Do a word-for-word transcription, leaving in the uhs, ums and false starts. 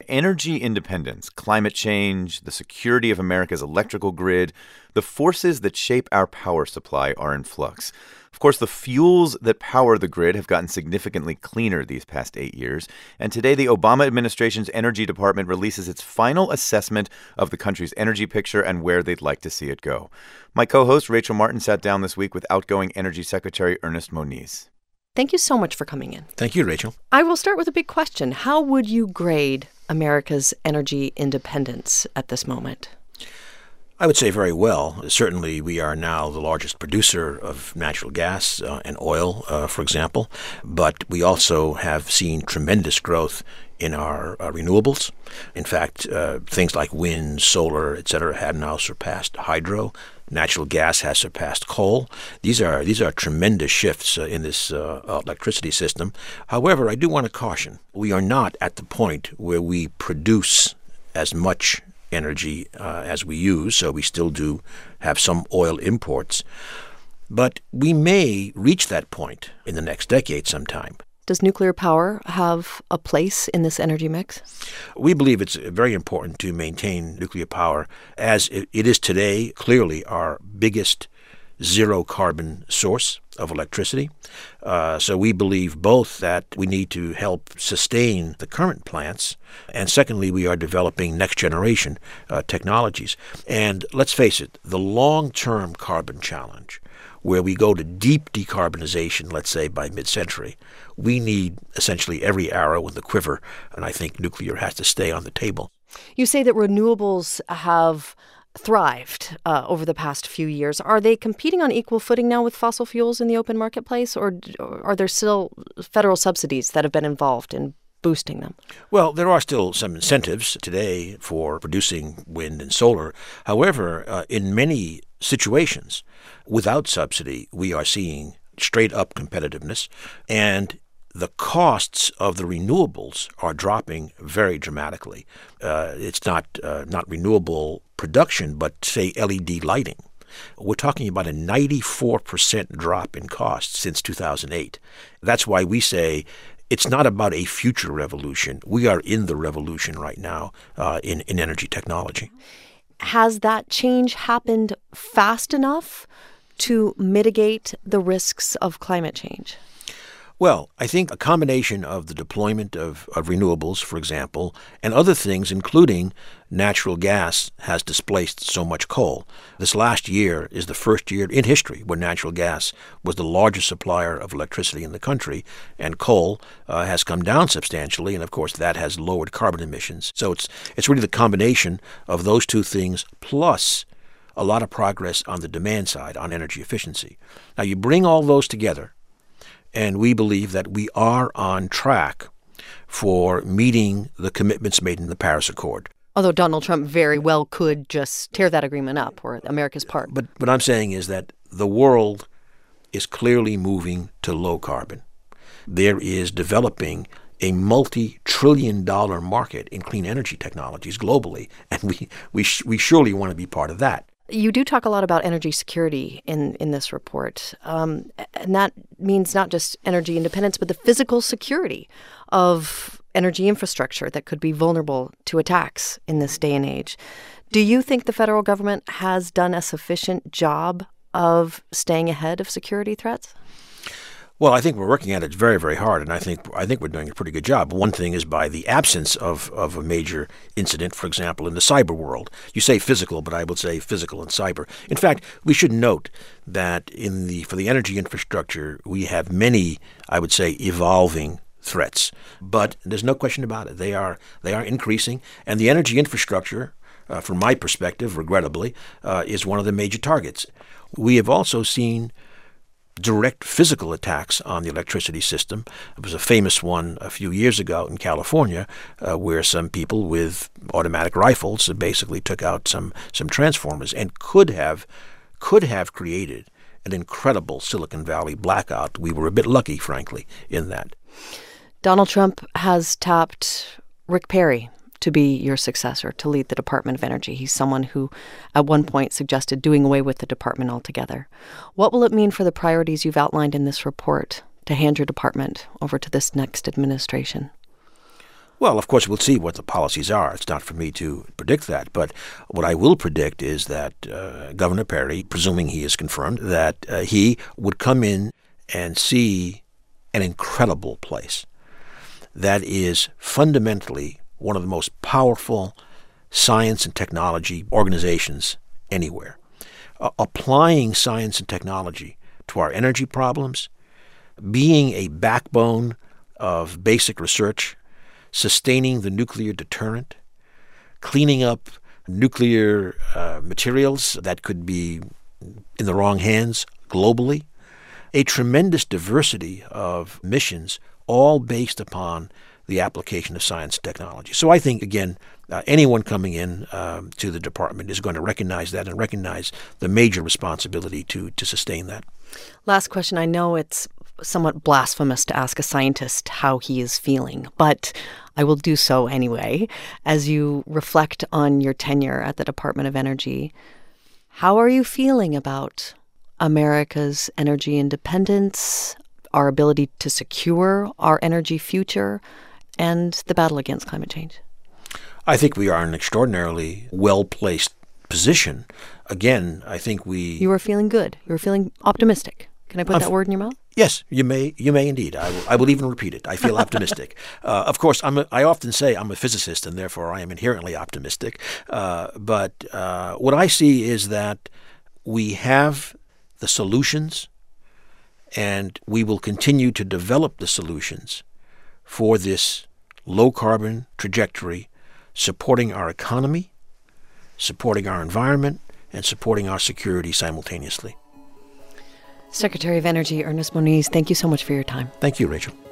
energy independence, climate change, the security of America's electrical grid, the forces that shape our power supply are in flux. Of course, the fuels that power the grid have gotten significantly cleaner these past eight years. And today, the Obama administration's Energy Department releases its final assessment of the country's energy picture and where they'd like to see it go. My co-host, Rachel Martin, sat down this week with outgoing Energy Secretary Ernest Moniz. Thank you so much for coming in. Thank you, Rachel. I will start with a big question. How would you grade America's energy independence at this moment? I would say very well. Certainly, we are now the largest producer of natural gas uh, and oil, uh, for example. But we also have seen tremendous growth in our uh, renewables. In fact, uh, things like wind, solar, et cetera, have now surpassed hydro. Natural gas has surpassed coal. These are these are tremendous shifts uh, in this uh, electricity system. However, I do want to caution, we are not at the point where we produce as much energy uh, as we use, so we still do have some oil imports. But we may reach that point in the next decade sometime. Does nuclear power have a place in this energy mix? We believe it's very important to maintain nuclear power as it is today, clearly our biggest zero-carbon source of electricity. Uh, so we believe both that we need to help sustain the current plants, and secondly, we are developing next-generation uh, technologies. And let's face it, the long-term carbon challenge, where we go to deep decarbonization, let's say by mid-century, we need essentially every arrow in the quiver, and I think nuclear has to stay on the table. You say that renewables have thrived uh, over the past few years. Are they competing on equal footing now with fossil fuels in the open marketplace, or are there still federal subsidies that have been involved in boosting them? Well, there are still some incentives today for producing wind and solar. However, uh, in many situations, without subsidy, we are seeing straight-up competitiveness, and the costs of the renewables are dropping very dramatically. Uh, it's not uh, not renewable production, but, say, L E D lighting. We're talking about a ninety-four percent drop in costs since two thousand eight. That's why we say it's not about a future revolution. We are in the revolution right now uh, in, in energy technology. Has that change happened fast enough to mitigate the risks of climate change? Well, I think a combination of the deployment of, of renewables, for example, and other things, including natural gas, has displaced so much coal. This last year is the first year in history where natural gas was the largest supplier of electricity in the country, and coal uh, has come down substantially, and of course that has lowered carbon emissions. So it's it's really the combination of those two things plus a lot of progress on the demand side, on energy efficiency. Now you bring all those together, and we believe that we are on track for meeting the commitments made in the Paris Accord. Although Donald Trump very well could just tear that agreement up, or America's part. But what I'm saying is that the world is clearly moving to low carbon. There is developing a multi-trillion dollar market in clean energy technologies globally, and we we sh- we surely want to be part of that. You do talk a lot about energy security in, in this report, um, and that means not just energy independence, but the physical security of energy infrastructure that could be vulnerable to attacks in this day and age. Do you think the federal government has done a sufficient job of staying ahead of security threats? Well, I think we're working at it very, very hard, and I think I think we're doing a pretty good job. One thing is by the absence of, of a major incident, for example, in the cyber world. You say physical, but I would say physical and cyber. In fact, we should note that in the for the energy infrastructure, we have many, I would say, evolving threats. But there's no question about it. They are they are increasing, and the energy infrastructure, uh, from my perspective, regrettably, uh, is one of the major targets. We have also seen direct physical attacks on the electricity system. It was a famous one a few years ago in California, uh, where some people with automatic rifles basically took out some some transformers and could have could have created an incredible Silicon Valley blackout. We were a bit lucky, frankly, in that. Donald Trump has tapped Rick Perry to be your successor, to lead the Department of Energy. He's someone who at one point suggested doing away with the department altogether. What will it mean for the priorities you've outlined in this report to hand your department over to this next administration? Well, of course, we'll see what the policies are. It's not for me to predict that. But what I will predict is that uh, Governor Perry, presuming he is confirmed, that uh, he would come in and see an incredible place that is fundamentally one of the most powerful science and technology organizations anywhere. Uh, applying science and technology to our energy problems, being a backbone of basic research, sustaining the nuclear deterrent, cleaning up nuclear uh, materials that could be in the wrong hands globally, a tremendous diversity of missions, all based upon the application of science and technology. So I think, again, uh, anyone coming in um, to the department is going to recognize that and recognize the major responsibility to to sustain that. Last question. I know it's somewhat blasphemous to ask a scientist how he is feeling, but I will do so anyway. As you reflect on your tenure at the Department of Energy, how are you feeling about America's energy independence, our ability to secure our energy future, and the battle against climate change? I think we are in an extraordinarily well-placed position. Again, I think we... You are feeling good. You are feeling optimistic. Can I put I'm that f- word in your mouth? Yes, you may. You may indeed. I will, I will even repeat it. I feel optimistic. Uh, of course, I'm. A, I often say I'm a physicist, and therefore I am inherently optimistic. Uh, but uh, what I see is that we have the solutions, and we will continue to develop the solutions for this low-carbon trajectory, supporting our economy, supporting our environment, and supporting our security simultaneously. Secretary of Energy Ernest Moniz, thank you so much for your time. Thank you, Rachel.